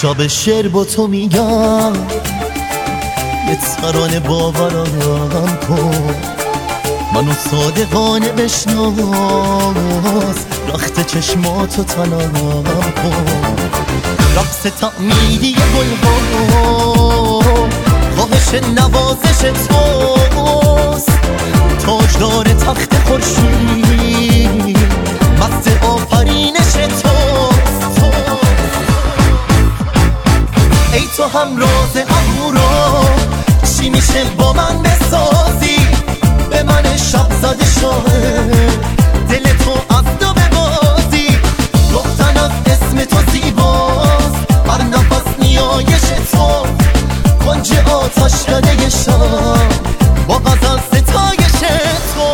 شب شعر با تو میگم، یه ترانه باورم کن، منو صادقانه بشناس، رخت چشماتو تنم کن. رقص تعمیدی گلها خواهش نوازش توست، تاجدار تخت خورشید مست آفرینش توست. ای تو همراز اهورا، چی میشه با من بسازی؟ به من شب زده شاهد دل تو از دو ببازی. گفتن از اسم تو زیباست، هر نفس نیایش تو، کنج آتش کده شب با غزل ستایش تو.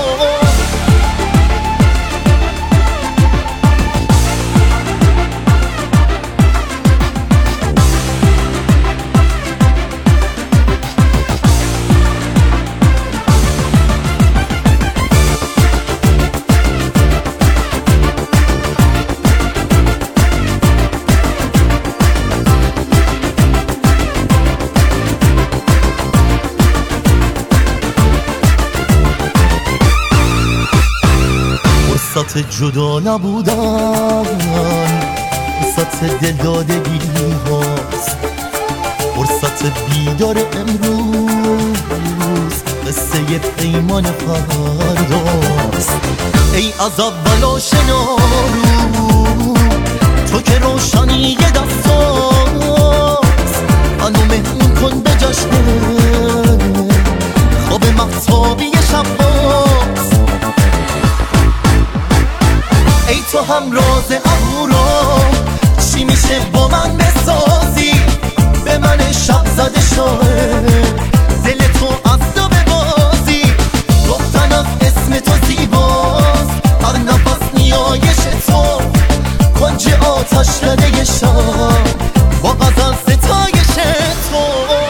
فرصت جدا نبودن، فرصت دلدادگی هاست، فرصت بیدار امروز قصه پیمان فرداست. ای از اول آشنا رو، تو که روشنی دستاست، منو مهمون کن به جشن خواب مهتابی شباست. ای تو همراز اهورا، چی میشه با من بسازی؟ به من شب زده شاهد دل تو از دو ببازی. گفتن از اسم تو زیباست، هر نفس نیایش تو، کنج آتش کده شب با غزل ستایش تو.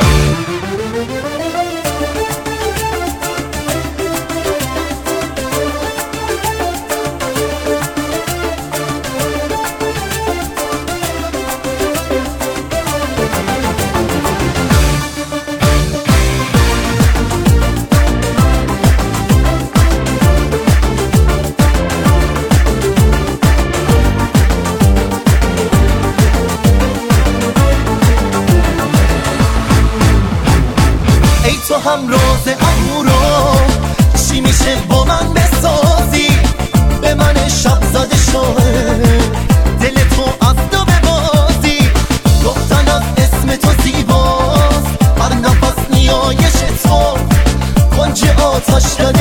تو همراز اهورا، چی میشه با من بسازی؟ به من شب زده شاهد دل تو از دو ببازی. گفتن از اسم تو زیباست، هر نفس نیایش تو، کنج آتش